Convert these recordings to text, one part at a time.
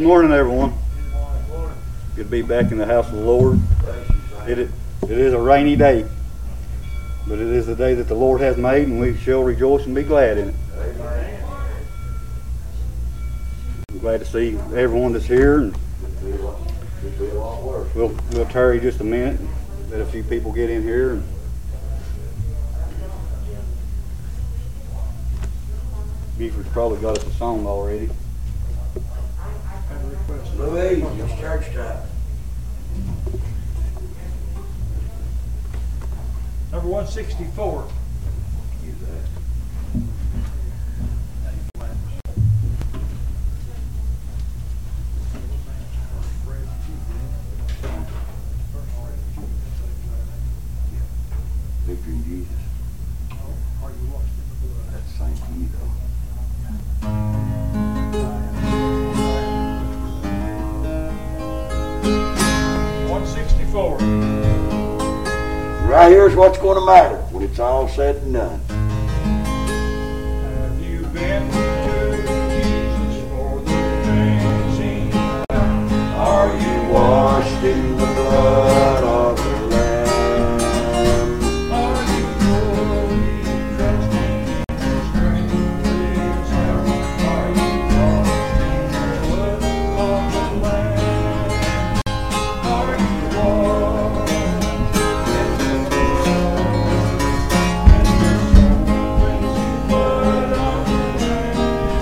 morning, everyone. Good to be back in the house of the Lord. It is a rainy day, but it is the day that the Lord has made, and we shall rejoice and be glad in it. I'm glad to see everyone that's here, and we'll tarry just a minute, let a few people get in here. Buford's probably got us a song already. Louise, it's church time. Number 164. Victory in Jesus. That's Saint Guido. 164. Right here's what's going to matter when it's all said and done. Have you been to Jesus for the cleansing? Are you washed in the blood of the Lamb? Are you fully trusting in His strength? Are you washed in the blood of the Lamb? Are you washed in the blood of the Lamb?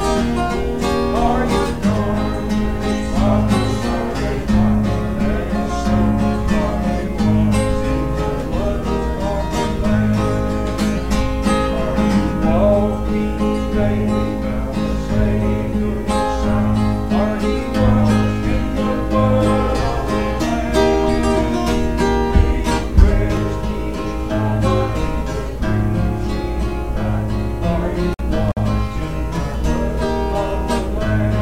Are you garnished by the sorry white as snow? Are you washed in the blood of the Lamb? Are you walking daily by the Savior's side? Are you washed in the blood of the Lamb? Will you rest each moment in the crucified? Are you washed in the blood of the Lamb?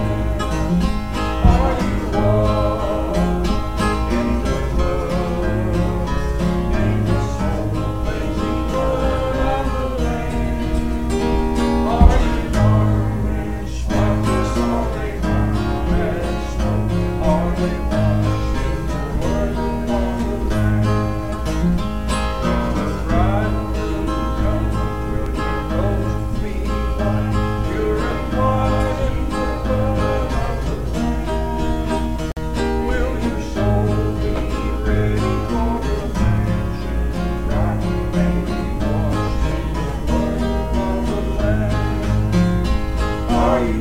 Are you washed in the blood, in the soul-cleansing blood of the Lamb? Are you garnished by the sorry white as snow? Are they washed in the blood of the Lamb? When the bridegroom comes, will your robes be white, pure and white in the blood of the Lamb? Will your soul be ready for the mansion bright, and be washed in the blood of the Lamb? Are you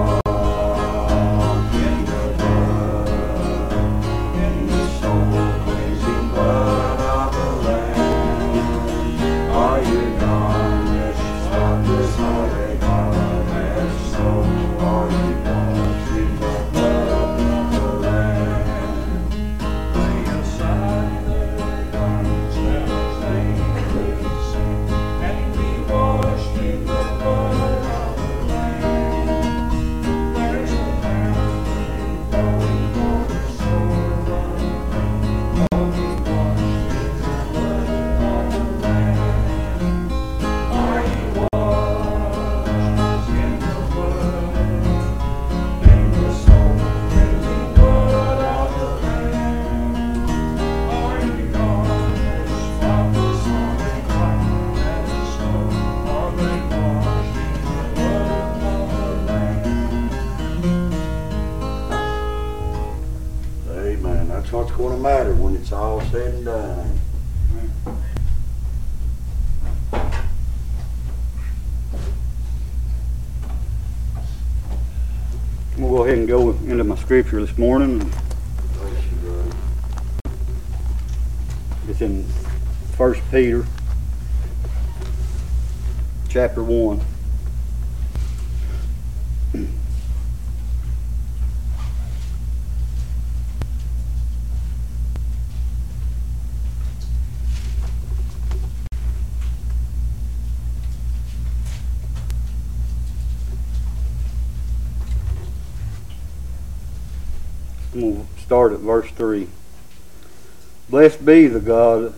washed in the blood, in the soul-cleansing blood of the Lamb? Are you garnished by the sorry white as snow? Are you washed in the blood of the Lamb? Lay aside the garments that stainly sin, and be washed in the blood of the Lamb. There's a fountain flowing for the soul unclean. Oh, be washed in the blood of the Lamb. Are you washed in the blood, in the soul-cleansing blood of the Lamb? Are you garnished by the sorry white as snow? Are they washed in the blood of the Lamb? Amen. That's what's going to matter when it's all said and done. We'll go ahead and go into my scripture this morning. Bless you, brother. It's in 1 Peter chapter 1. I'm going to start at verse 3. Blessed be the God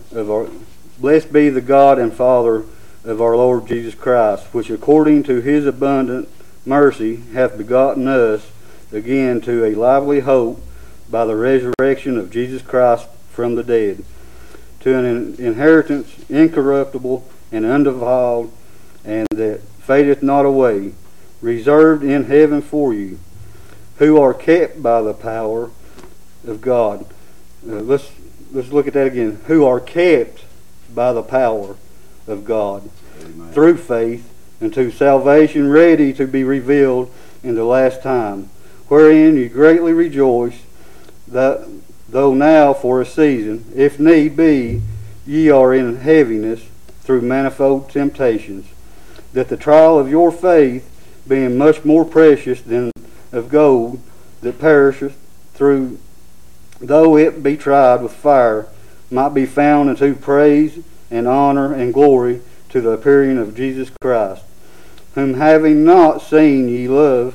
and Father of our Lord Jesus Christ, which according to his abundant mercy hath begotten us again to a lively hope by the resurrection of Jesus Christ from the dead, to an inheritance incorruptible and undefiled, and that fadeth not away, reserved in heaven for you, who are kept by the power of God. Let's look at that again. Who are kept by the power of God. Amen. Through faith unto salvation, ready to be revealed in the last time, wherein you greatly rejoice, that though now for a season, if need be, ye are in heaviness through manifold temptations, that the trial of your faith, being much more precious than of gold that perisheth, through though it be tried with fire, might be found unto praise and honor and glory to the appearing of Jesus Christ, whom having not seen ye love,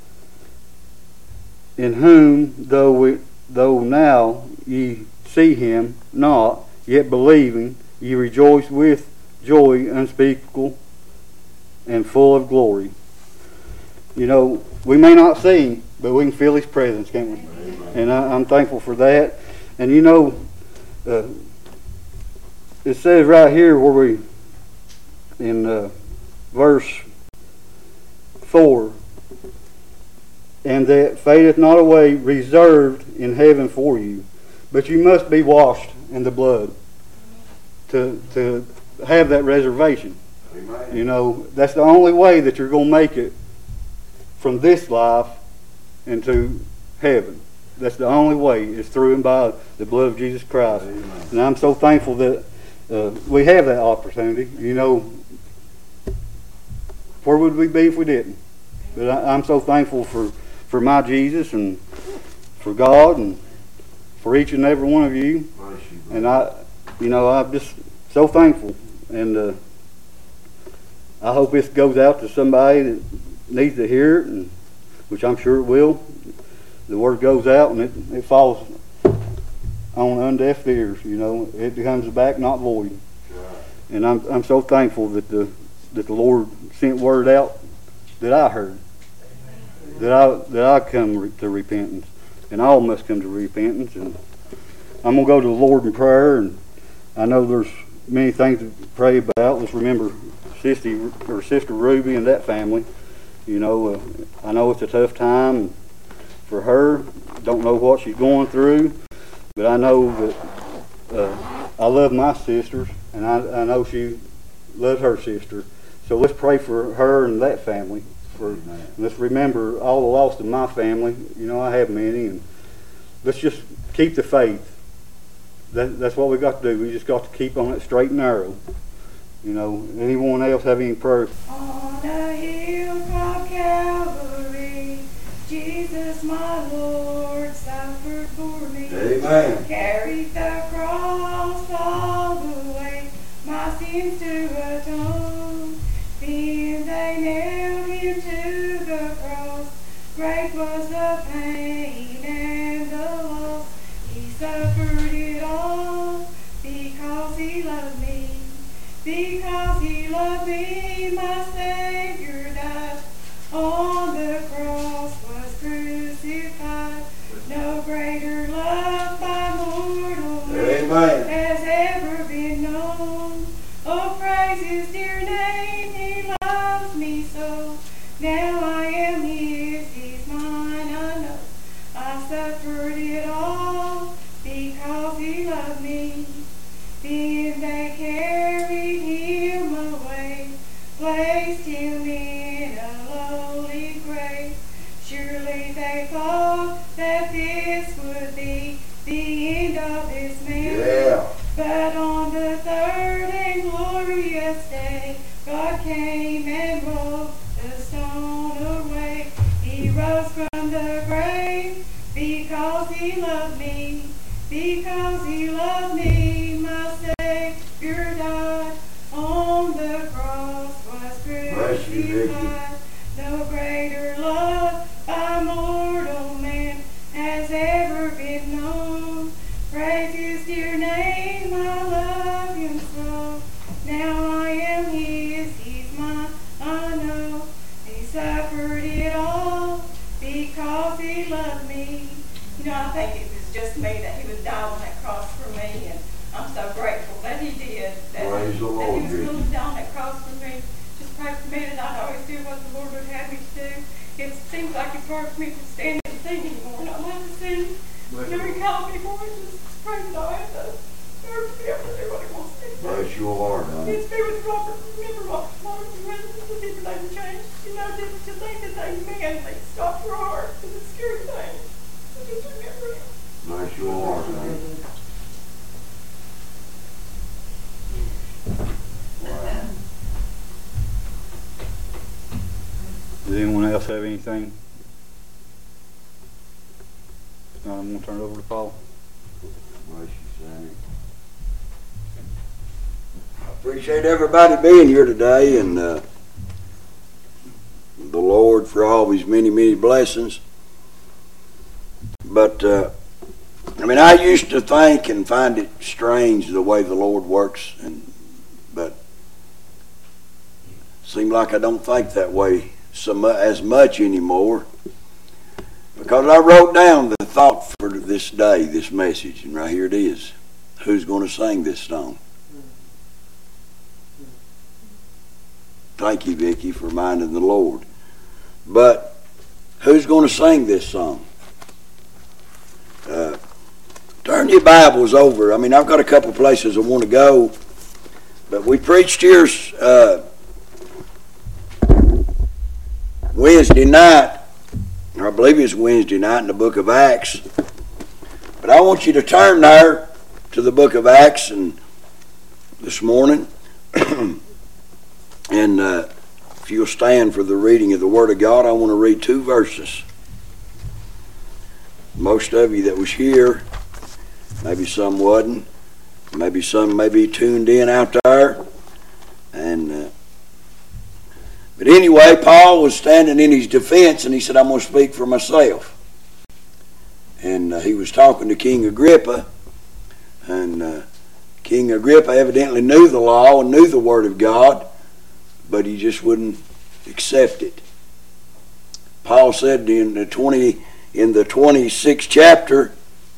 in whom though now ye see him not, yet believing ye rejoice with joy unspeakable and full of glory. You know, we may not see him, but we can feel his presence, can't we? And I'm thankful for that. And you know, it says right here where we, in verse 4, and that fadeth not away, reserved in heaven for you. But you must be washed in the blood to have that reservation. Amen. You know, that's the only way that you're going to make it from this life into heaven. That's the only way, is through and by the blood of Jesus Christ. Amen. And I'm so thankful that we have that opportunity. You know, where would we be if we didn't? But I'm so thankful for my Jesus and for God and for each and every one of you. And I'm just so thankful. And I hope this goes out to somebody that needs to hear it, and which I'm sure it will. The word goes out and it falls on undeaf ears. You know, it comes back not void. And I'm so thankful that the Lord sent word out that I heard, that I come to repentance, and all must come to repentance. And I'm gonna go to the Lord in prayer, and I know there's many things to pray about. Let's remember Sister Ruby and that family. You know, I know it's a tough time for her. Don't know what she's going through, but I know that I love my sisters, and I know she loves her sister. So let's pray for her and that family. Let's remember all the lost in my family. You know, I have many, and let's just keep the faith. That's what we got to do. We just got to keep on it straight and narrow. You know, anyone else have any prayer? On a hill called Calvary, Jesus my Lord suffered for me. Amen. Carried the cross all the way, my sins to atone. Then they nailed him to the cross. Great was the pain and the loss. He suffered it all because he loved me. Because he loved me, my Savior died. On the cross was crucified. No greater love by mortal man has ever been known. Oh, praise his dear name, he loves me so. Now I am his, he's mine, I know. I suffered it all because he loved me. Then they carried him away, placed him in a lowly grave. Surely they thought that this would be the end of this man. Yeah. But on the third and glorious day, God came and rolled the stone away. He rose from the grave because he loved me. Because he loved me, my Savior died. On the cross was crucified. No greater love by mortal man has ever been known. Praise his dear name, I love him so. Now I am his, he's mine, I know. He suffered it all because he think it was just me that he would die on that cross for me, and I'm so grateful that he did. That, Praise the that Lord, he was willing Vicky. to die on that cross for me. Just pray for me that I'd always do what the Lord would have me to do. It seems like it's hard for me to stand and sing anymore, and I love to sing. You know, he called me for it, just pray that I have the nerve to be able to do what he wants me to do. Bless your heart, honey. It's me with Robert. Remember Robert Flores and the people they were changed. You know, to think that they manly stop your heart is a scary thing. So just remember him. Bless your heart, honey. Wow. Does anyone else have anything? If not, I'm going to turn it over to Paul. Bless you, Sammy. I appreciate everybody being here today, and the Lord for all his many, many blessings. But, I used to think and find it strange the way the Lord works, but it seems like I don't think that way as much anymore. Because I wrote down the thought for this day, this message, and right here it is. Who's going to sing this song? Thank you, Vicki, for reminding the Lord. But who's going to sing this song? Turn your Bibles over. I've got a couple places I want to go, but we preached here Wednesday night, or I believe it's Wednesday night, in the book of Acts. But I want you to turn there to the book of Acts and this morning. And if you'll stand for the reading of the Word of God, I want to read 2 verses. Most of you that was here, maybe some wasn't, maybe some may be tuned in out there. But anyway, Paul was standing in his defense, and he said, I'm going to speak for myself. And he was talking to King Agrippa, and King Agrippa evidently knew the law and knew the Word of God, but he just wouldn't accept it. Paul said in the 26th chapter,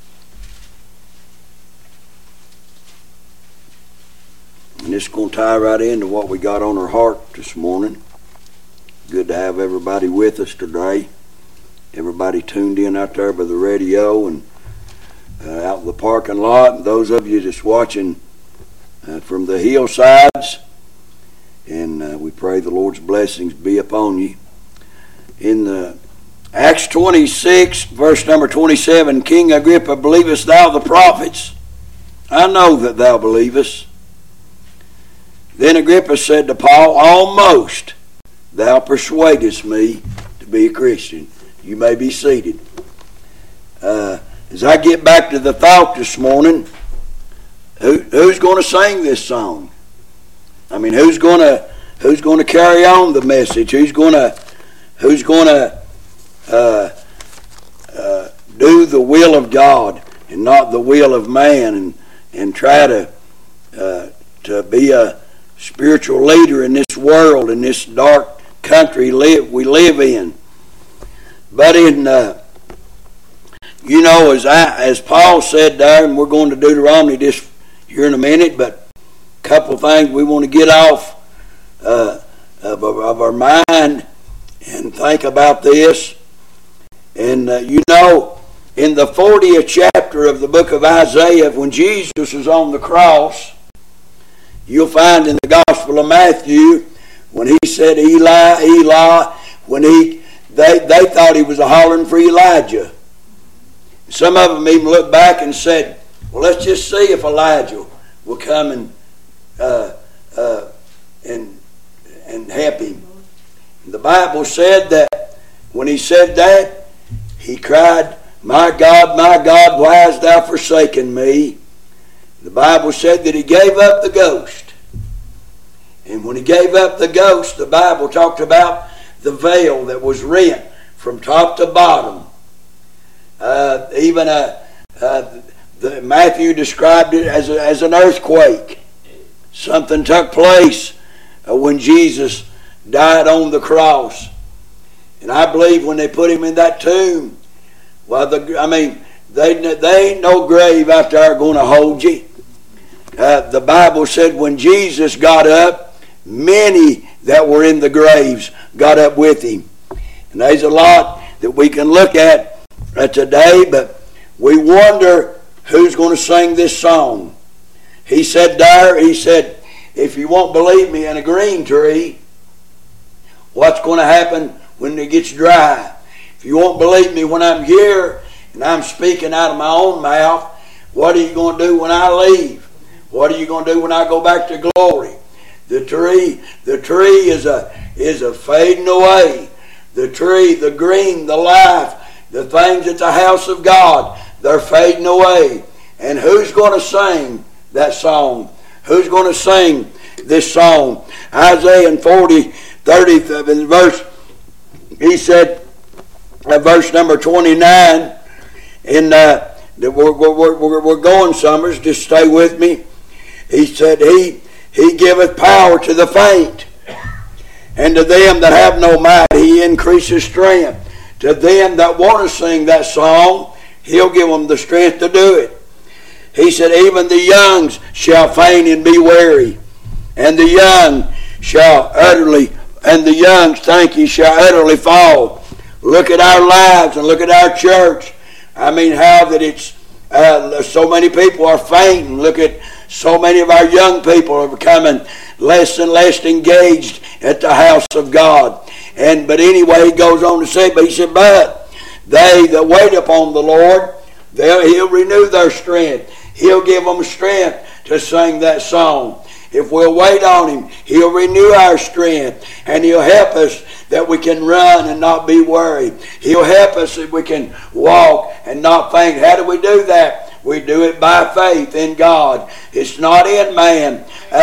and this is going to tie right into what we got on our heart this morning. Good to have everybody with us today. Everybody tuned in out there by the radio and out in the parking lot. And those of you just watching from the hillsides. And we pray the Lord's blessings be upon you. In Acts 26, verse number 27, King Agrippa, believest thou the prophets? I know that thou believest. Then Agrippa said to Paul, almost thou persuadest me to be a Christian. You may be seated. As I get back to the thought this morning, who's going to sing this song? Who's going to carry on the message? Who's going to do the will of God and not the will of man, and try to be a spiritual leader in this world, in this dark country we live in. But as Paul said there, and we're going to Deuteronomy this here in a minute, but a couple of things we want to get off of our mind and think about this. And in the 40th chapter of the book of Isaiah, when Jesus was on the cross, you'll find in the Gospel of Matthew, when he said, Eli, Eli, they thought he was hollering for Elijah. Some of them even looked back and said, well, let's just see if Elijah will come and help him. And the Bible said that when he said that, he cried, my God, why hast thou forsaken me? The Bible said that he gave up the ghost. And when he gave up the ghost, the Bible talked about the veil that was rent from top to bottom. Matthew described it as an earthquake. Something took place when Jesus died on the cross. And I believe when they put him in that tomb, They ain't no grave out there going to hold you. The Bible said when Jesus got up, many that were in the graves got up with him. And there's a lot that we can look at today, but we wonder who's going to sing this song. He said there, if you won't believe me in a green tree, what's going to happen when it gets dry? If you won't believe me when I'm here and I'm speaking out of my own mouth, what are you going to do when I leave? What are you going to do when I go back to glory? The tree is a fading away. The tree, the green, the life, the things at the house of God, they're fading away. And who's going to sing that song? Who's going to sing this song? Isaiah 30 verse, he said, verse number 29, and we're going somewhere, just stay with me. He said, He giveth power to the faint, and to them that have no might He increases strength. To them that want to sing that song, He'll give them the strength to do it. He said, even the young shall faint and be weary, and the young shall utterly fall. Look at our lives and look at our church. I mean, how that it's so many people are fainting. Look at so many of our young people are becoming less and less engaged at the house of God. But anyway, he goes on to say, but he said, but they that wait upon the Lord, He'll renew their strength. He'll give them strength to sing that song. If we'll wait on Him, He'll renew our strength, and He'll help us that we can run and not be worried. He'll help us that we can walk and not faint. How do we do that? We do it by faith in God. It's not in man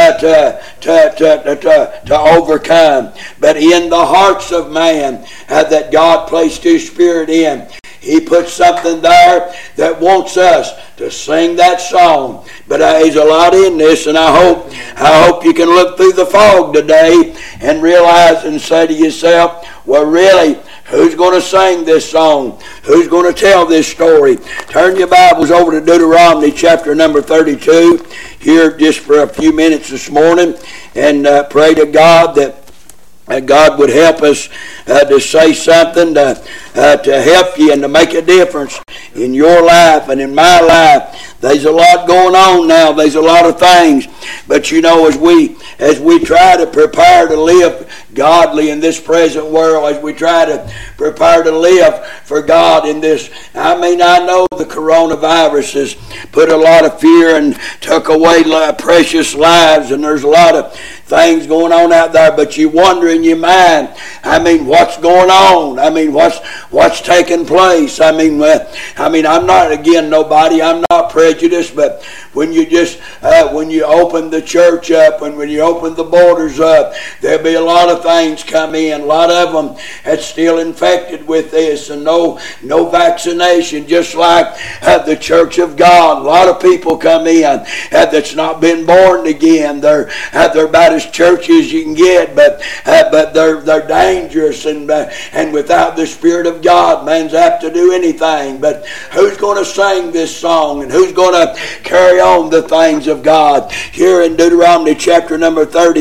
to overcome, but in the hearts of man that God placed His Spirit in. He put something there that wants us to sing that song. But there's a lot in this, and I hope you can look through the fog today and realize and say to yourself, well, really, who's going to sing this song? Who's going to tell this story? Turn your Bibles over to Deuteronomy chapter number 32 here just for a few minutes this morning, and pray to God that God would help us to say something to help you and to make a difference in your life and in my life. There's a lot going on now. There's a lot of things. But you know, as we try to prepare to live godly in this present world, as we try to prepare to live for God in this, I know the coronavirus has put a lot of fear and took away precious lives, and there's a lot of things going on out there, but you wonder in your mind, what's going on? What's taking place? I'm not again nobody. I'm not prejudiced, but when you open the church up and when you open the borders up, there'll be a lot of things come in. A lot of them that's still infected with this, and no vaccination. Just like the church of God, a lot of people come in that's not been born again. They're about as churchy as you can get, but they're dangerous, and without the Spirit of God, man's apt to do anything. But who's going to sing this song, and who's going to carry on the things of God? Here in Deuteronomy chapter number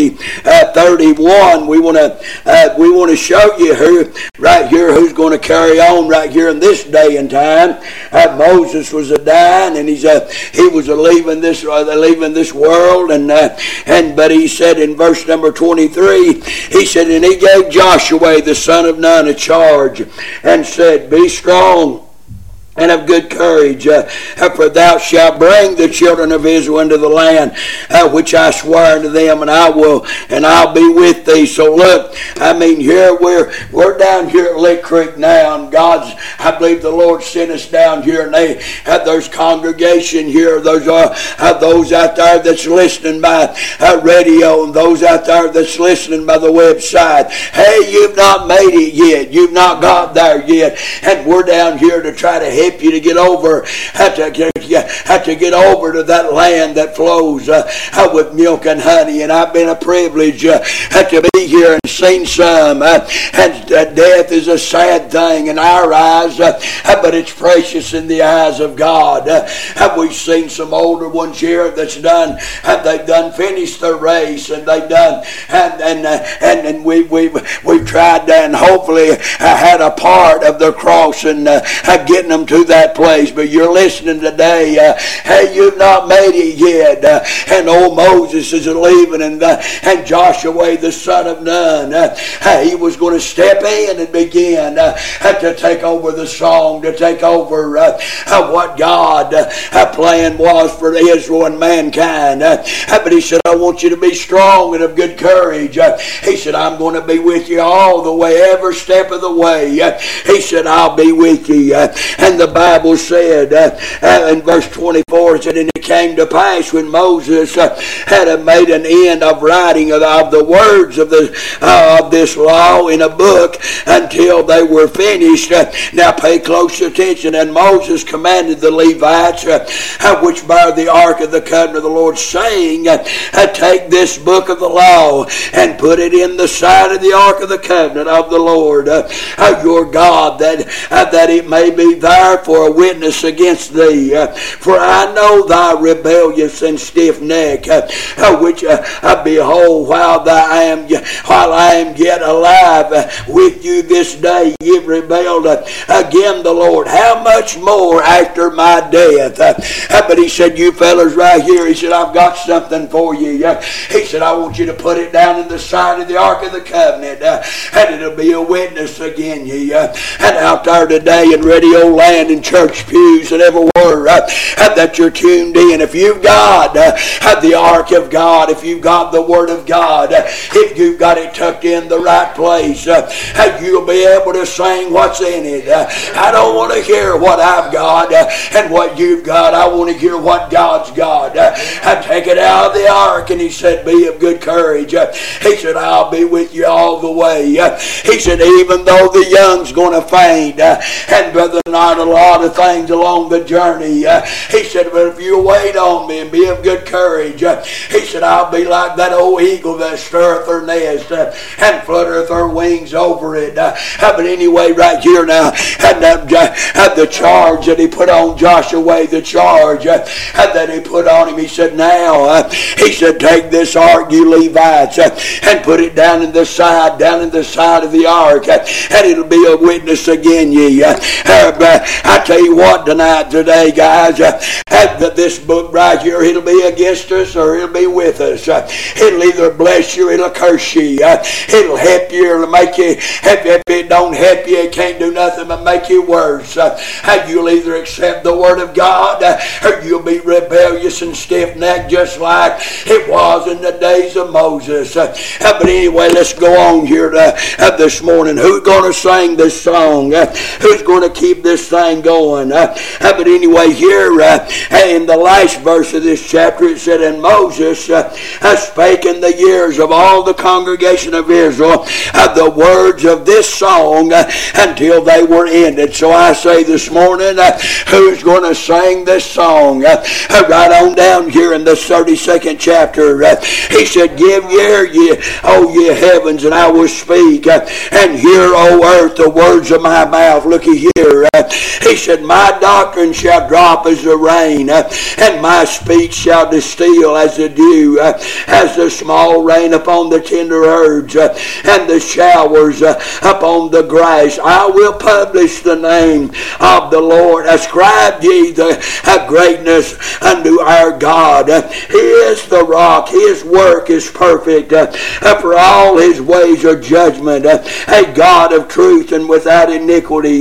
31, we want to show you right here who's going to carry on right here in this day and time. Moses was a dying, and he was leaving this world, but he said in verse number 23, he said, and he gave Joshua the son of Nun a charge, and said, be strong and of good courage, for thou shalt bring the children of Israel into the land which I swear unto them, and I'll be with thee. So look, here we're down here at Lick Creek now, and I believe the Lord sent us down here, and there's congregation here. Those out there that's listening by radio, and those out there that's listening by the website. Hey, you've not made it yet. You've not got there yet, and we're down here to try to help help you to get over, to get over to that land that flows with milk and honey. And I've been a privilege to be here and seen some. And death is a sad thing in our eyes, but it's precious in the eyes of God. We've seen some older ones here that's done, they've done finished their race, and they've done, and we've tried and hopefully had a part of their cross and getting them to that place. But you're listening today, hey, you've not made it yet. And old Moses is leaving, and Joshua the son of Nun, he was going to step in and begin to take over the song, to take over what God plan was for Israel and mankind. But he said, I want you to be strong and of good courage. He said, I'm going to be with you all the way, every step of the way. He said, I'll be with you. And the Bible said in verse 24, it said, and it came to pass when Moses had made an end of writing of the words of this law in a book until they were finished. Now pay close attention. And Moses commanded the Levites which bear the ark of the covenant of the Lord, saying, take this book of the law and put it in the side of the ark of the covenant of the Lord your God, that it may be there for a witness against thee. For I know thy rebellious and stiff neck, which behold, while I am yet alive with you this day, ye rebelled again the Lord. How much more after my death? But he said, you fellas right here, he said, I've got something for you. He said, I want you to put it down in the side of the ark of the covenant, and it'll be a witness again ye. And out there today in radio land and church pews and everywhere that you're tuned in, if you've got the ark of God, if you've got the word of God, if you've got it tucked in the right place, you'll be able to sing what's in it. I don't want to hear what I've got and what you've got. I want to hear what God's got. I take it out of the ark, and he said, be of good courage. He said, I'll be with you all the way. He said, even though the young's going to faint, and brother, not a lot of things along the journey, he said, but if you wait on me and be of good courage, he said, I'll be like that old eagle that stirreth her nest and fluttereth her wings over it. But anyway, right here now, and the charge that he put on Joshua, the charge that he put on him, he said, now, he said, take this ark, you Levites, and put it down in the side of the ark, and it'll be a witness again ye. I tell you what tonight, today, guys, this book right here, it'll be against us or it'll be with us. It'll either bless you or it'll curse you. It'll help you or it'll make you. If it don't help you, it can't do nothing but make you worse. You'll either accept the word of God or you'll be rebellious and stiff-necked just like it was in the days of Moses. But anyway, let's go on here this morning. Who's going to sing this song? Who's going to keep this thing going? But anyway, here in the last verse of this chapter, it said, and Moses spake in the ears of all the congregation of Israel the words of this song until they were ended. So I say this morning, who's going to sing this song? Right on down here in the 32nd chapter, he said, give ear, O ye heavens, and I will speak, and hear, O earth, the words of my mouth. Looky here. He said, my doctrine shall drop as the rain, and my speech shall distill as the dew, as the small rain upon the tender herbs, and the showers upon the grass. I will publish the name of the Lord. Ascribe ye the greatness unto our God. He is the rock. His work is perfect. For all his ways are judgment. A God of truth and without iniquity.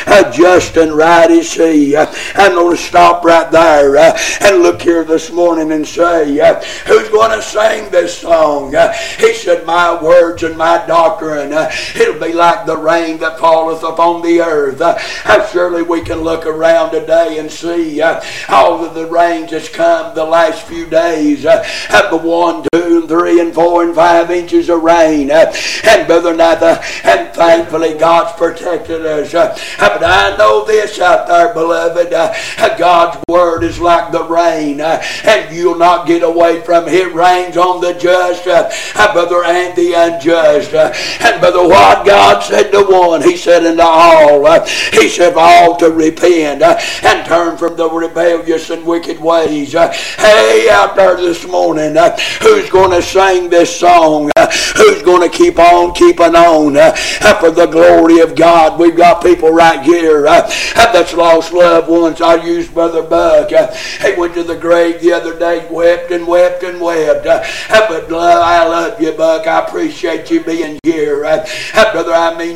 Just and right is he. I'm going to stop right there and look here this morning and say, who's going to sing this song? He said, my words and my doctrine, it'll be like the rain that falleth upon the earth. Surely we can look around today and see all of the rains that's come the last few days. The 1, 2, and 3, and 4, and 5 inches of rain. And brother, and thankfully God's protected us. But I know this out there, beloved. God's word is like the rain, and you'll not get away from it. It rains on the just, brother, and the unjust. And brother, what God said to one, He said unto all. He said for all to repent and turn from the rebellious and wicked ways. Hey, out there this morning, who's going to sing this song? Who's going to keep on keeping on for the glory of God? We've got people right here that's lost loved ones. I used Brother Buck. He went to the grave the other day, wept and wept and wept. But I love you, Buck. I appreciate you being here. Brother, I mean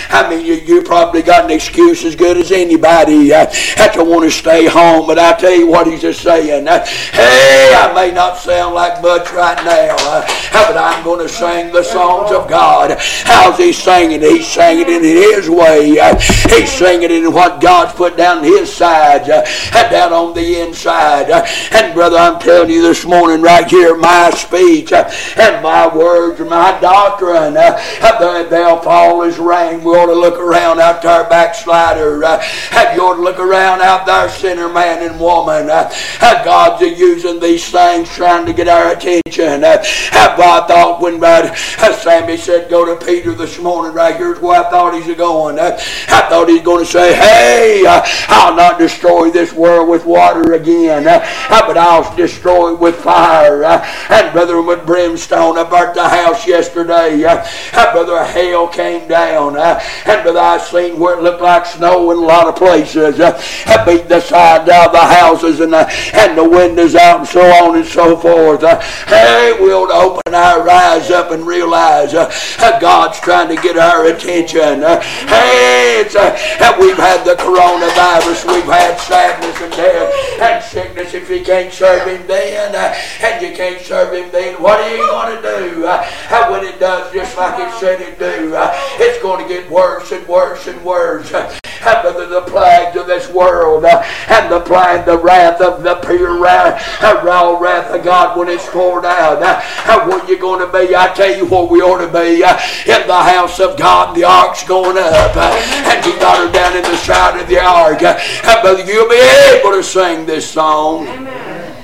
you probably got an excuse as good as anybody to want to stay home. But I tell you what he's just saying. Hey, I may not sound like much right now, but I'm going to sing the songs of God. How's he singing? He's singing it in his way. He's singing it in what God's put down his sides and down on the inside. And brother, I'm telling you this morning right here, my speech and my words and my doctrine, they'll fall as rain. We ought to look around out there, backslider. You ought to look around out there, sinner man and woman. God's using these things trying to get our attention. I thought when Sammy said go to Peter this morning, right here's where I thought he's going. I thought he's going to say, hey, I'll not destroy this world with water again, but I'll destroy it with fire. And brother, with brimstone, I burnt the house yesterday. Brother, hell came down. And brother, I seen where it looked like snow in a lot of places. I beat the sides out of the houses and the windows out and so on and so forth. Hey, we'll open our eyes up and realize God's trying to get our attention. Hey, we've had the coronavirus, we've had sadness and death and sickness. If you can't serve Him then, and you can't serve Him then, what are you going to do? When it does just like it said it do, it's going to get worse and worse and worse. The plagues of this world and the wrath of the pure raw wrath of God when it's poured out. What you going to be? I tell you what we ought to be in the house of God. The ark's going up, and you got her down in the side of the ark. Brother, you'll be able to sing this song. Amen.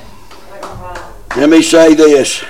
Let me say this.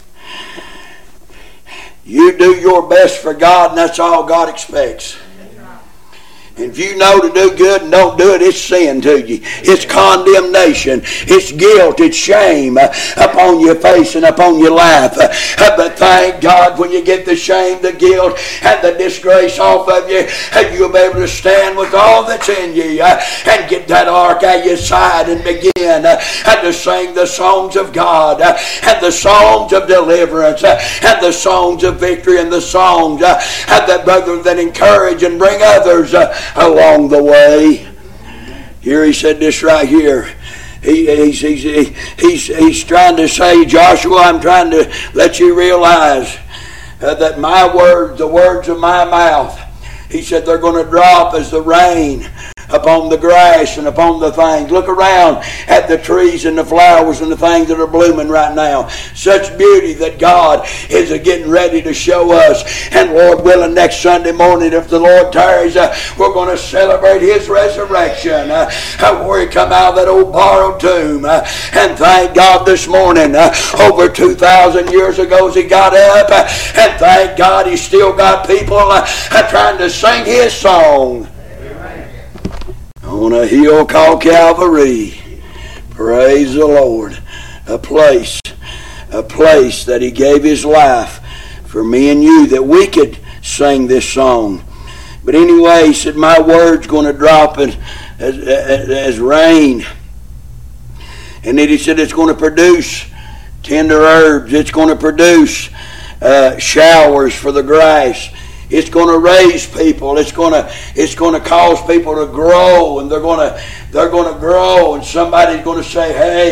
You do your best for God, and that's all God expects. If you know to do good and don't do it, it's sin to you. It's condemnation. It's guilt. It's shame upon your face and upon your life. But thank God when you get the shame, the guilt, and the disgrace off of you, and you'll be able to stand with all that's in you and get that ark out your side and begin and to sing the songs of God and the songs of deliverance and the songs of victory and the songs that encourage and bring others along the way. Here he said this right here. He's trying to say, Joshua, I'm trying to let you realize that my words, the words of my mouth, he said they're going to drop as the rain upon the grass and upon the things. Look around at the trees and the flowers and the things that are blooming right now. Such beauty that God is getting ready to show us. And Lord willing, next Sunday morning, if the Lord tarries, we're going to celebrate His resurrection. Where He come out of that old borrowed tomb. And thank God this morning, over 2,000 years ago, He got up. And thank God He's still got people trying to sing His song. On a hill called Calvary. Praise the Lord. A place that He gave His life for me and you, that we could sing this song. But anyway, He said, my word's going to drop as rain. And then He said it's going to produce tender herbs. It's going to produce showers for the grass. It's going to raise people. It's going to cause people to grow, and they're going to grow, and somebody's going to say, hey,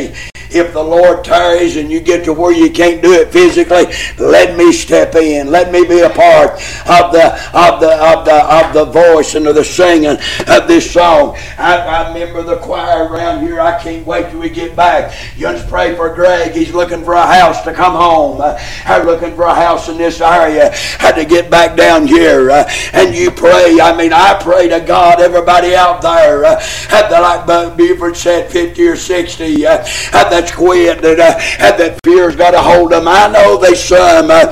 if the Lord tarries and you get to where you can't do it physically, let me step in. Let me be a part of the voice and of the singing of this song. I remember the choir around here. I can't wait till we get back. You just pray for Greg. He's looking for a house to come home. I'm looking for a house in this area. Had to get back down here. And you pray. I pray to God, everybody out there, like Bud Buford said, 50 or 60, that's quit, that fear's got a hold of them. I know there's some that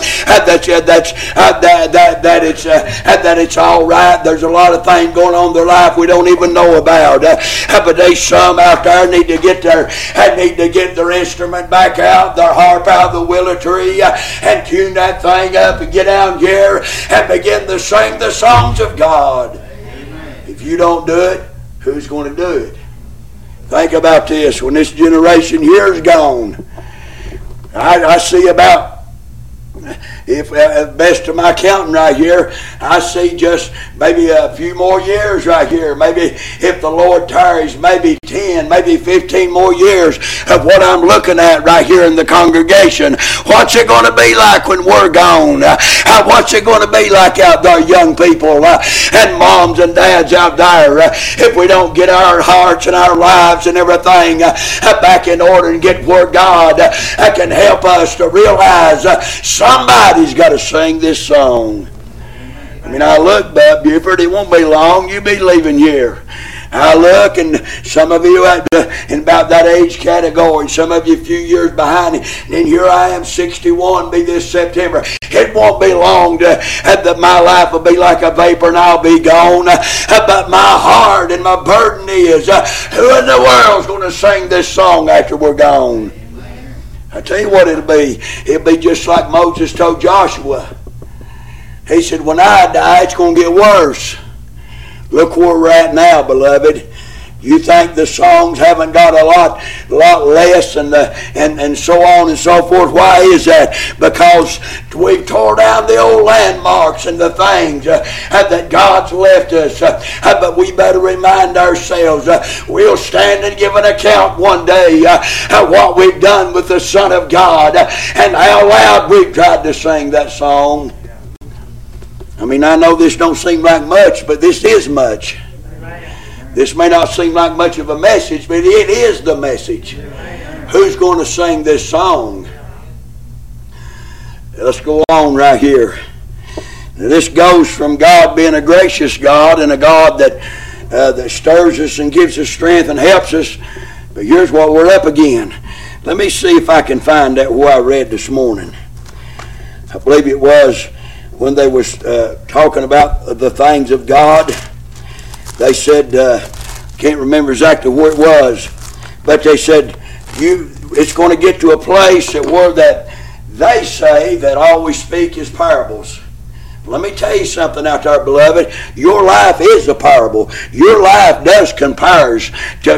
it's all right. There's a lot of things going on in their life we don't even know about. But there's some out there need to get their instrument back out, their harp out of the willow tree, and tune that thing up and get down here and begin to sing the songs of God. Amen. If you don't do it, who's going to do it? Think about this. When this generation here is gone, I see about, if best of my counting right here, I see just maybe a few more years right here. Maybe if the Lord tarries, maybe 10, maybe 15 more years of what I'm looking at right here in the congregation. What's it going to be like when we're gone? What's it going to be like out there, young people and moms and dads out there, if we don't get our hearts and our lives and everything back in order and get where God can help us to realize somebody's got to sing this song. I look, Bud Buford, it won't be long. You'll be leaving here. I look, and some of you in about that age category, some of you a few years behind me, and then here I am, 61, be this September. It won't be long that my life will be like a vapor and I'll be gone. But my heart and my burden is, who in the world's going to sing this song after we're gone? I tell you what it'll be. It'll be just like Moses told Joshua. He said, when I die, it's going to get worse. Look where we're at now, beloved. You think the songs haven't got a lot less and so on and so forth. Why is that? Because we've tore down the old landmarks and the things that God's left us. But we better remind ourselves we'll stand and give an account one day what we've done with the Son of God and how loud we've tried to sing that song. I know this don't seem like much, but this is much. This may not seem like much of a message, but it is the message. Who's going to sing this song? Let's go on right here. Now, this goes from God being a gracious God and a God that stirs us and gives us strength and helps us. But here's what we're up again. Let me see if I can find that where I read this morning. I believe it was when they was talking about the things of God. They said, can't remember exactly where it was, but they said, it's going to get to a place where that they say that all we speak is parables. Let me tell you something out there, beloved. Your life is a parable. Your life does compares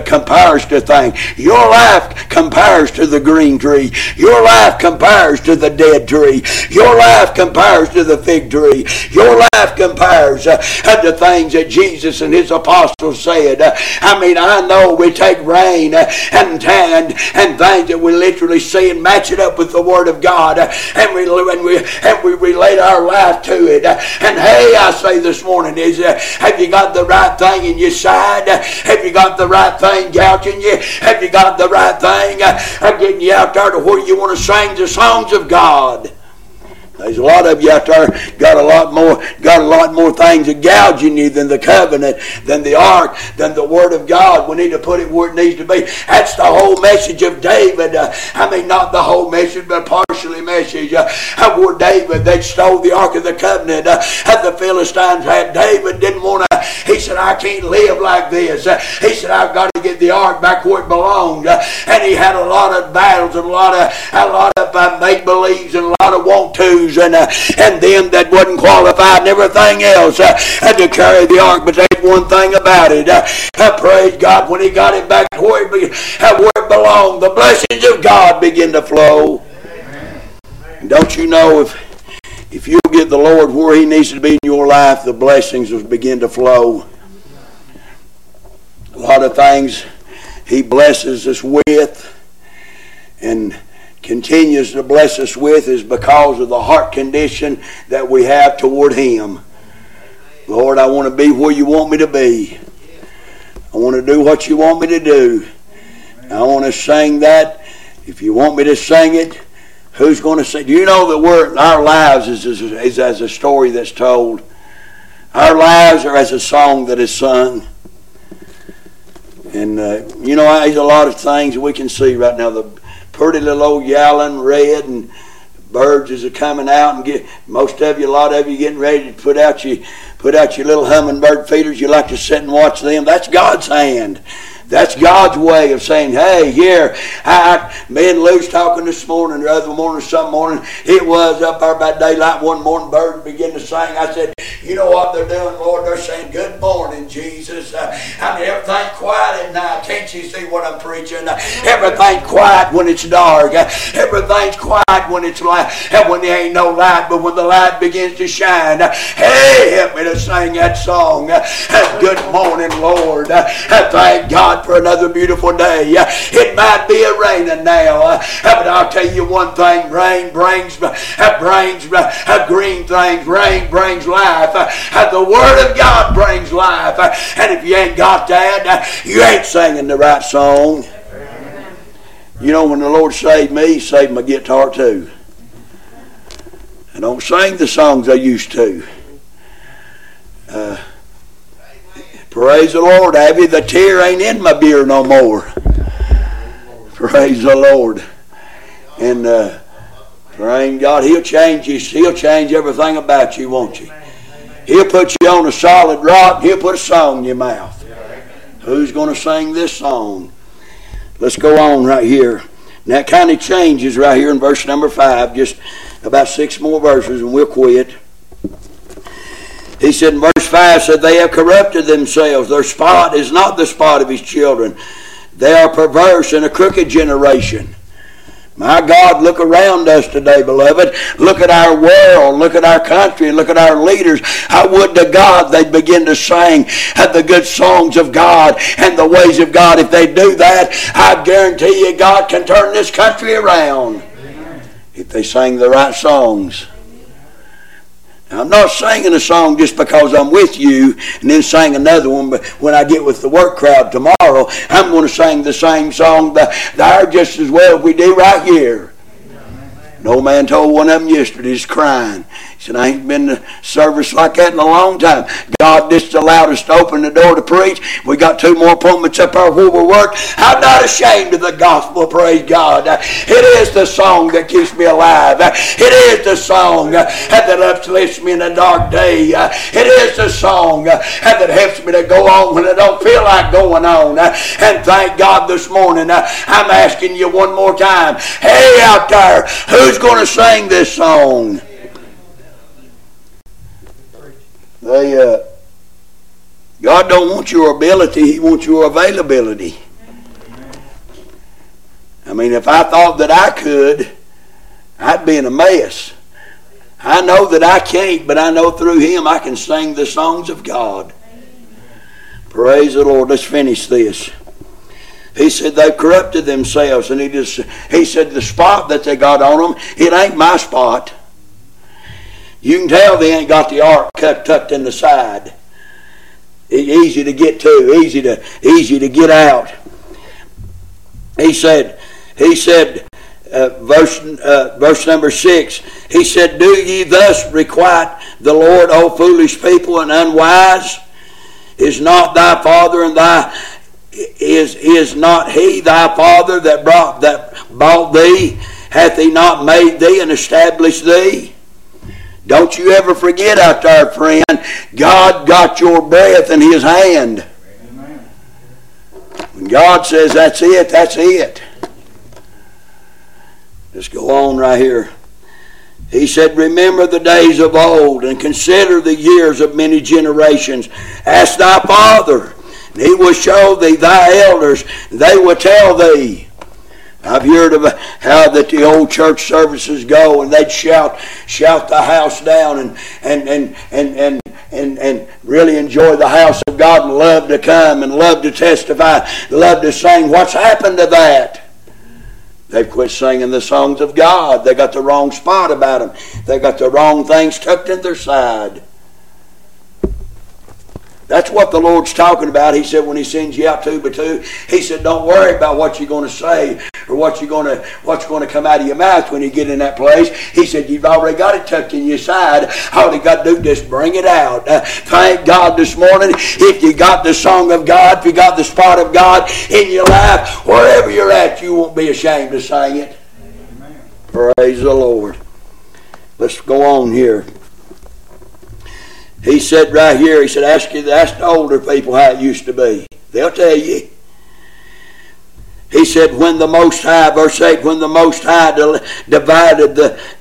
to things. Your life compares to the green tree. Your life compares to the dead tree. Your life compares to the fig tree. Your life compares to things that Jesus and his apostles said. I know we take rain and things that we literally see and match it up with the Word of God, and we relate our life to it. And hey, I say this morning, have you got the right thing in your side? Have you got the right thing gouging you? Have you got the right thing getting you out there to where you want to sing the songs of God? There's a lot of you out there got a lot more things that gouging you than the covenant, than the ark, than the Word of God. We need to put it where it needs to be. That's the whole message of David. Not the whole message, but partially message. Where David, they stole the Ark of the Covenant. The Philistines had. David didn't want to. He said, I can't live like this. He said, I've got to get the ark back where it belonged. And he had a lot of battles and a lot of make-believes and a lot of want-tos and them that wasn't qualified and everything else had to carry the ark. But there's one thing about it. Praise God, when he got it back where it belonged, the blessings of God begin to flow. And don't you know, if you'll get the Lord where he needs to be in your life, the blessings will begin to flow. A lot of things he blesses us with. and continues to bless us with is because of the heart condition that we have toward Him. Lord, I want to be where you want me to be. I want to do what you want me to do. I want to sing that. If you want me to sing it, who's going to sing? Do you know that our lives is as a story that's told? Our lives are as a song that is sung. And, there's a lot of things we can see right now. The pretty little old yowling red and birds is coming out, and a lot of you getting ready to put out your little hummingbird feeders. You like to sit and watch them. That's God's hand. That's God's way of saying, hey, here, me and Lou's talking this morning, the other morning, some morning, it was up there by daylight one morning, birds began to sing. I said, you know what they're doing, Lord? They're saying, good morning, Jesus. Everything's quiet at night. Can't you see what I'm preaching? Everything's quiet when it's dark. Everything's quiet when it's light, and when there ain't no light, but when the light begins to shine, hey, help me to sing that song. Good morning, Lord. Thank God for another beautiful day. It might be a raining now, but I'll tell you one thing: rain brings green things. Rain brings life. The Word of God brings life. And if you ain't got that, you ain't singing the right song. Amen. You know, when the Lord saved me, He saved my guitar too. I don't sing the songs I used to. Praise the Lord, Abby. The tear ain't in my beer no more. Praise the Lord. And praise God, He'll change you. He'll change everything about you, won't you? He'll put you on a solid rock. He'll put a song in your mouth. Who's going to sing this song? Let's go on right here. And that kind of changes right here in verse number 5. Just about 6 more verses and we'll quit. He said in verse 5, said, they have corrupted themselves. Their spot is not the spot of His children. They are perverse and a crooked generation. My God, look around us today, beloved. Look at our world. Look at our country. Look at our leaders. I would to God they'd begin to sing the good songs of God and the ways of God. If they do that, I guarantee you God can turn this country around. Amen. If they sing the right songs. Now, I'm not singing a song just because I'm with you and then sing another one, but when I get with the work crowd tomorrow, I'm going to sing the same song there just as well as we do right here. An old man told one of them yesterday, he's crying. He said, I ain't been to service like that in a long time. God just allowed us to open the door to preach. We got 2 more appointments up there where we work. I'm not ashamed of the gospel, praise God. It is the song that keeps me alive. It is the song that uplifts me in a dark day. It is the song that helps me to go on when I don't feel like going on. And thank God this morning, I'm asking you one more time, hey out there, who's going to sing this song? God don't want your ability, He wants your availability. I mean, if I thought that I could, I'd be in a mess. I know that I can't, but I know through Him I can sing the songs of God. Praise the Lord. Let's finish this. He said they've corrupted themselves, and he said the spot that they got on them, it ain't my spot. You can tell they ain't got the ark tucked in the side. It's easy to get to, easy to get out. He said, verse number 6, he said, do ye thus requite the Lord, O foolish people and unwise? Is not thy father and is not He thy father that bought thee? Hath He not made thee and established thee? Don't you ever forget out there, friend, God got your breath in His hand. Amen. When God says that's it, that's it. Let's go on right here. He said, remember the days of old and consider the years of many generations. Ask thy father, and he will show thee thy elders, and they will tell thee. I've heard of how that the old church services go, and they'd shout the house down and really enjoy the house of God and love to come and love to testify, love to sing. What's happened to that? They've quit singing the songs of God. They got the wrong spot about them. They got the wrong things tucked in their side. That's what the Lord's talking about. He said when He sends you out two by two, He said don't worry about what you're going to say or what's going to come out of your mouth when you get in that place. He said you've already got it tucked in your side. All you got to do is just bring it out. Thank God this morning if you got the song of God, if you got the spot of God in your life, wherever you're at, you won't be ashamed to sing it. Amen. Praise the Lord. Let's go on here. He said right here, he said, ask the older people how it used to be. They'll tell you. He said, when the Most High, verse 8, when the Most High divided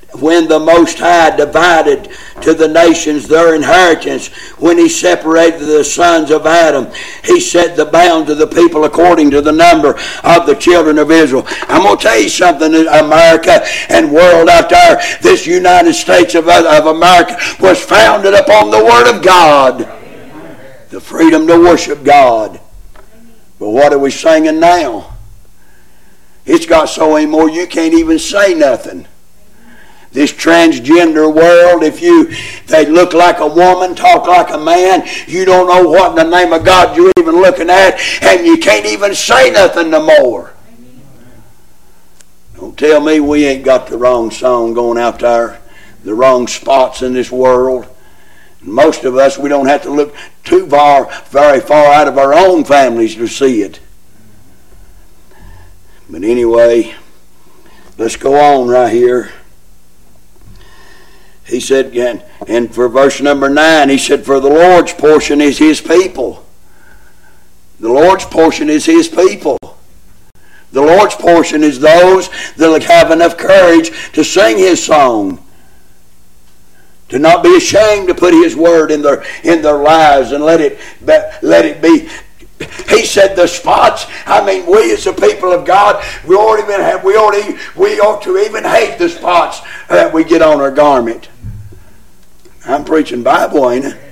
to the nations their inheritance, when He separated the sons of Adam, He set the bounds of the people according to the number of the children of Israel. I'm going to tell you something, America and world out there, this United States of America was founded upon the Word of God. The freedom to worship God. But what are we singing now? It's got so many more you can't even say nothing. This transgender world, if they look like a woman, talk like a man, you don't know what in the name of God you're even looking at, and you can't even say nothing no more. Don't tell me we ain't got the wrong song going out there, the wrong spots in this world. Most of us, we don't have to look very far out of our own families to see it. But anyway, let's go on right here. He said, and for verse number 9, he said, for the Lord's portion is His people. The Lord's portion is His people. The Lord's portion is those that have enough courage to sing His song. To not be ashamed to put His word in their lives and let it be. He said the spots. I mean, we as the people of God, we ought to even hate the spots that we get on our garment. I'm preaching Bible, ain't I?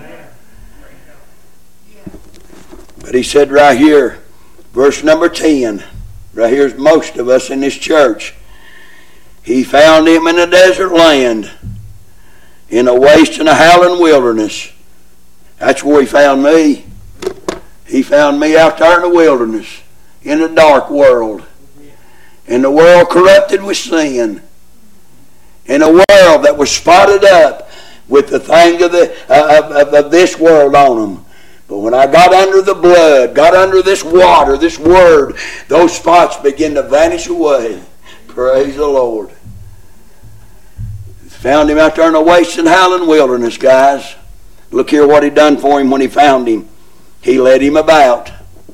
But he said right here, verse number 10. Right here's most of us in this church. He found him in a desert land, in a waste and a howling wilderness. That's where He found me. He found me out there in the wilderness, in a dark world, in a world corrupted with sin, in a world that was spotted up with the things of this world on them. But when I got under the blood, got under this water, this word, those spots began to vanish away. Praise the Lord. Found him out there in a waste and howling wilderness, guys. Look here what He done for him when He found him. He led him about.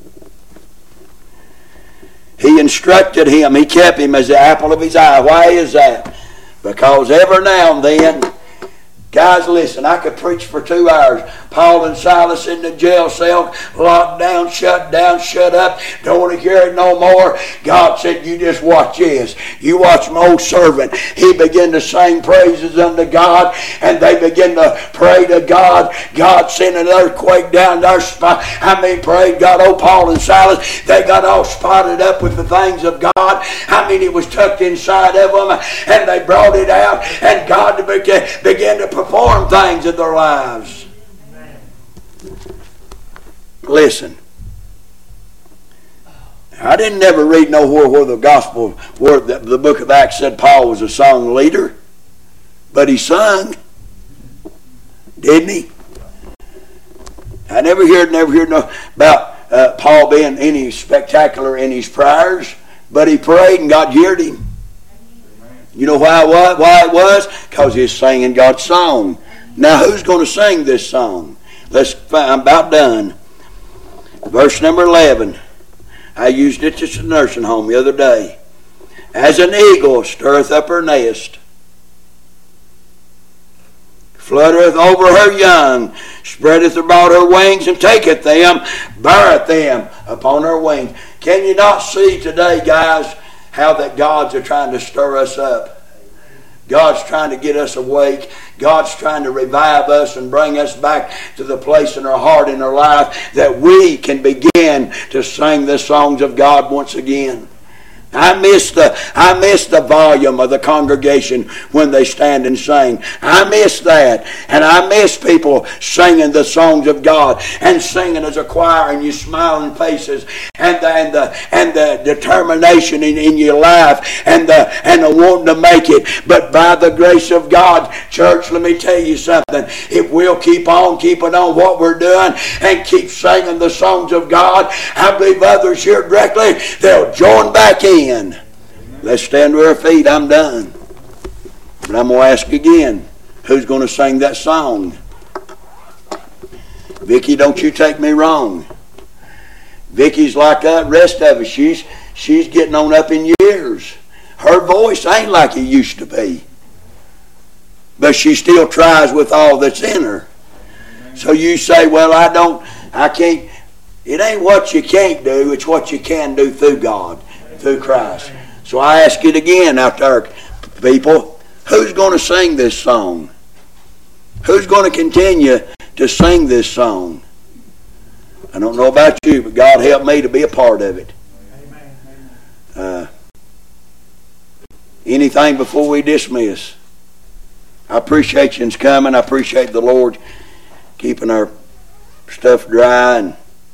He instructed him. He kept him as the apple of His eye. Why is that? Because every now and then, guys, listen, I could preach for 2 hours. Paul and Silas in the jail cell, locked down, shut up, don't want to hear it no more. God said, you just watch this. You watch my old servant. He began to sing praises unto God, and they began to pray to God. God sent an earthquake down their spot. Praise God. Oh, Paul and Silas, they got all spotted up with the things of God. It was tucked inside of them, and they brought it out, and God began to perform things in their lives. Listen, I didn't never read nowhere where the gospel, where the book of Acts said Paul was a song leader, but he sung, didn't he? I never heard about Paul being any spectacular in his prayers, but he prayed and God heard him. You know why it was? Because he was singing God's song. Now who's going to sing this song? I'm about done. Verse number 11. I used it at the nursing home the other day. As an eagle stirreth up her nest, fluttereth over her young, spreadeth abroad her wings, and taketh them, beareth them upon her wings. Can you not see today, guys, how that God's are trying to stir us up? God's trying to get us awake. God's trying to revive us and bring us back to the place in our heart, in our life, that we can begin to sing the songs of God once again. I miss the volume of the congregation when they stand and sing. I miss that. And I miss people singing the songs of God and singing as a choir and your smiling faces and the determination in your life and the wanting to make it. But by the grace of God, church, let me tell you something. If we'll keep on keeping on what we're doing and keep singing the songs of God, I believe others here directly, they'll join back in. Let's stand to our feet. I'm done. But I'm going to ask again, who's going to sing that song? Vicki, don't you take me wrong. Vicki's like the rest of us. She's getting on up in years. Her voice ain't like it used to be. But she still tries with all that's in her. So you say, well, I can't. It ain't what you can't do, it's what you can do through God, through Christ. So I ask it again out there, people, who's going to sing this song? Who's going to continue to sing this song? I don't know about you, but God help me to be a part of it. Anything before we dismiss? I appreciate you coming. I appreciate the Lord keeping our stuff dry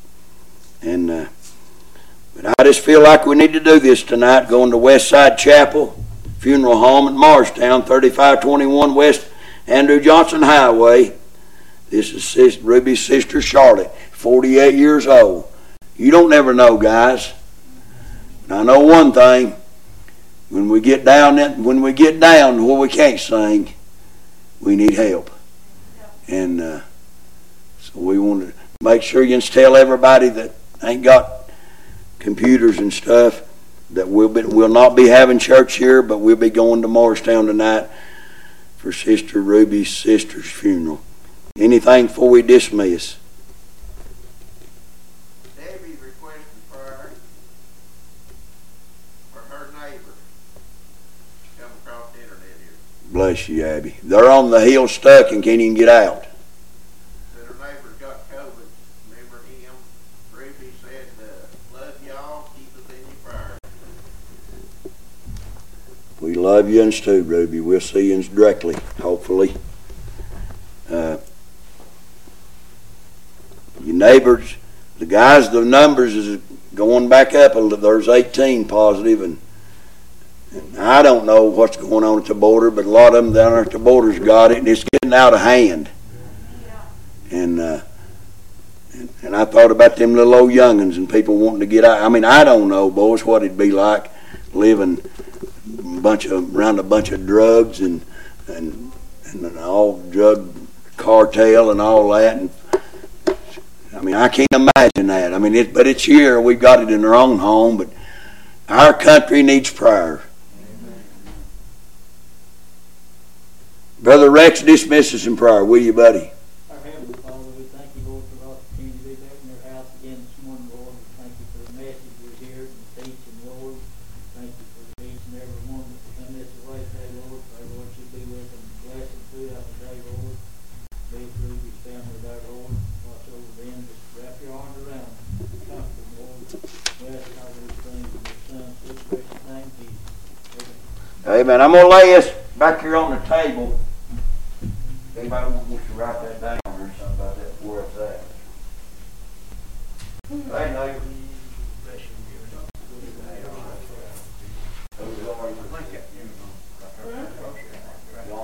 but I just feel like we need to do this tonight, going to Westside Chapel Funeral Home in Morristown, 3521 West Andrew Johnson Highway. This is Ruby's sister Charlotte, 48 years old. You don't never know, guys. And I know one thing. When we get down where we can't sing, we need help. And so we want to make sure you tell everybody that ain't got computers and stuff that we'll not be having church here, but we'll be going to Morristown tonight for Sister Ruby's sister's funeral. Anything before we dismiss? Debbie's requesting prayer for her neighbor. Come across the internet here. Bless you, Abby. They're on the hill stuck and can't even get out. Said her neighbor's got COVID. Remember him? Ruby said, love y'all, keep us in your prayer. We love you and too, Ruby. We'll see you directly, hopefully. Your neighbors, the numbers is going back up. There's 18 positive, and I don't know what's going on at the border, but a lot of them down there at the border's got it, and it's getting out of hand. And I thought about them little old young'uns and people wanting to get out. I mean, I don't know, boys, what it'd be like living around a bunch of drugs and all drug cartel and all that. And I mean, I can't imagine that. I mean, but it's here. We've got it in our own home, but our country needs prayer. Brother Rex, dismiss us in prayer, will you, buddy? Our Heavenly Father, we thank you, Lord, for the opportunity to be back in your house again this morning, Lord. We thank you for the message we're here and teaching, Lord. Thank you for each and every one that's come this way today, Lord. Pray, Lord, you be with them, bless them throughout the day, Lord. Be through your family there, Lord. Watch over them, just wrap your arms around them. Comfort them, Lord. We ask all these things in your Son's sweet precious name, Jesus. Amen. I'm going to lay this back here on the table. Anybody wants to write that down or something about that, where it's at? Hey, neighbor.